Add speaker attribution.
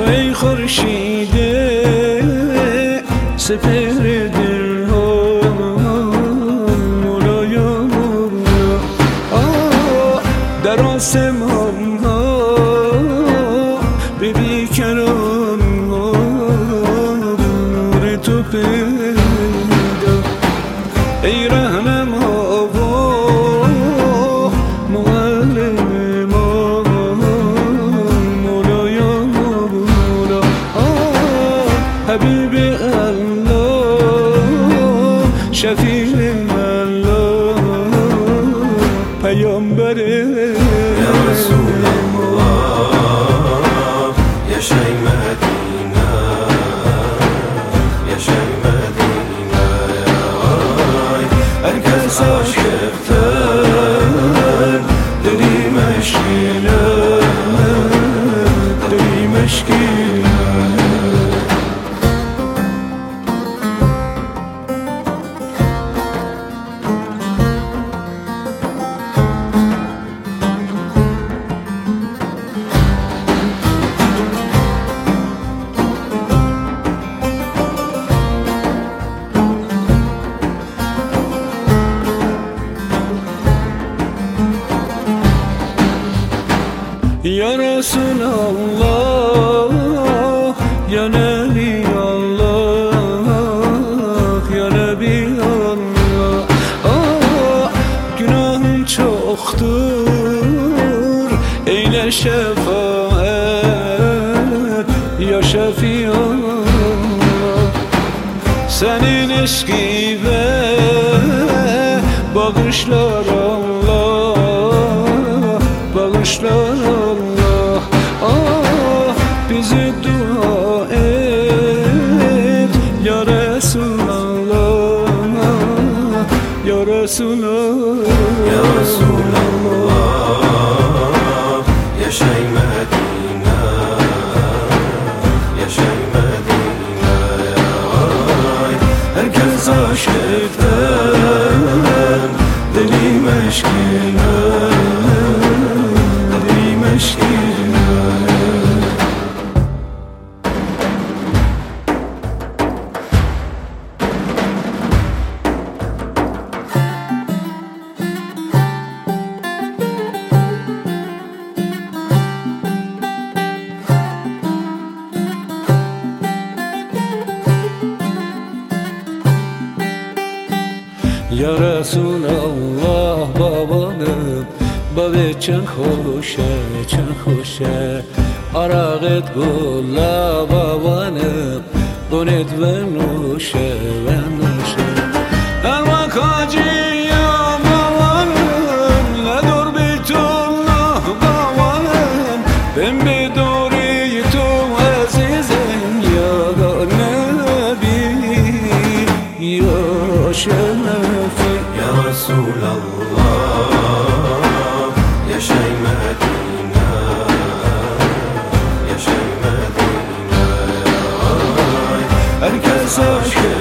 Speaker 1: ای خورشید سپهر دلها مولایا مولا، در آسمان ها به بیکران نور تو پیدا، ای رهنما و معلم ما مولای مولا، حبیب الله شفیع الله پیامبر
Speaker 2: یا رسول الله yaşay Medine yaşay Medine herkes aşıktan deli meşgile deli meşgile.
Speaker 1: Ya Resulallah, Ya Nebi Allah, Ya Nebi Allah, günahım çoktur, eyle şefaat Ya Şefi Allah. Senin eski ve bağışlar Allah, bağışlar Allah. Bizi dua et Ya Resulallah, Ya Resulallah,
Speaker 2: Ya Resulallah yaşay Medine yaşay Medine herkes aşıktan deli meşgile deli meşgile.
Speaker 1: Ya Resulallah babanım babe çen خوشه عراقت گلا babanım donet ve nuşe her vakacı ya babanım la dur bitullah babanım ben bedori tu azizim ya nebi ya şerefi.
Speaker 2: Ya Resulallah yaşay Medine yaşay Medine herkes aşık